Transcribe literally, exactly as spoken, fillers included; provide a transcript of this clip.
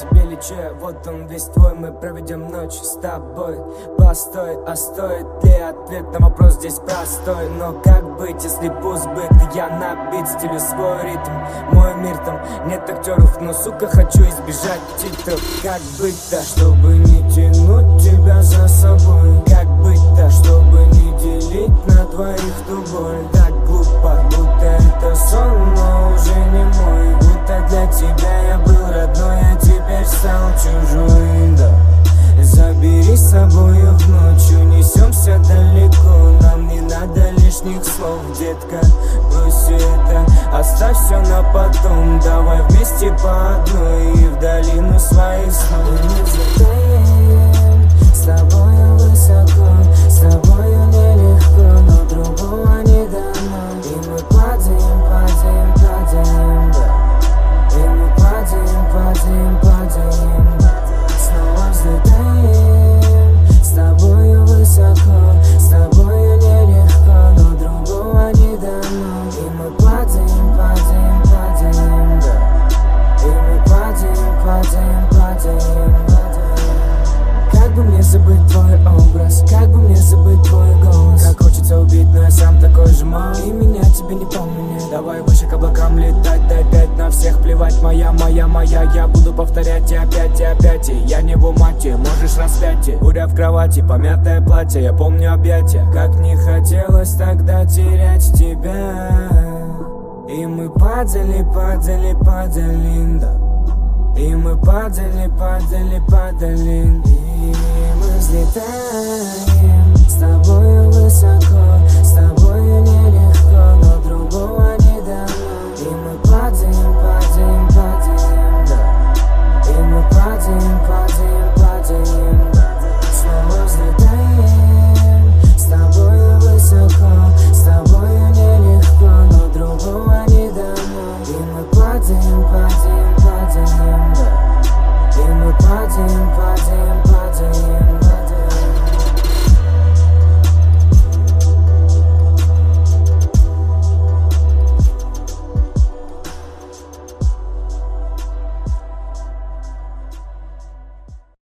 тебе лечу, вот он весь твой. Мы проведем ночь с тобой. Постой, а стоит ли ответ на вопрос здесь простой? Но как быть, если пусть быт? Я набит, стилю свой ритм, мой мир, там нет актеров, но, сука, хочу избежать титров. Как быть-то, чтобы не тянуть тебя за собой? Как быть-то, чтобы не делить на двоих ту боль? Так глупо, будто это сон, но уже не мой. Будто для тебя я был родной, а теперь стал чужой, да. Забери с собой в ночь, унесемся далеко. Нам не надо лишних слов, детка, брось все это, оставь все на потом. Давай вместе по одной и в долину своих снов. И мы взлетаем с тобою высоко, с тобою нелегко, но другого не дано. И мы падаем, падаем, падаем, да. И мы падаем, падаем, падаем, снова взлетаем с тобою высоко, с тобою нелегко, но другого не дано. И мы падаем, падаем, падаем, да. И мы падаем, падаем, падаем, падаем. Как бы мне забыть твой образ, как бы мне забыть твой голос? Как хочется убить, но я сам такой же мал. И меня тебе не помню. Давай выше к облакам летать, дай пять на всех плевать. Моя, моя, моя, я буду повторять и опять, и опять. И я не в умате, можешь распятие. Буря в кровати, помятое платье, я помню объятия. Как не хотелось тогда терять тебя. И мы падали, падали, падали, да. И мы падали, падали, падали. И мы взлетаем с тобою высоко,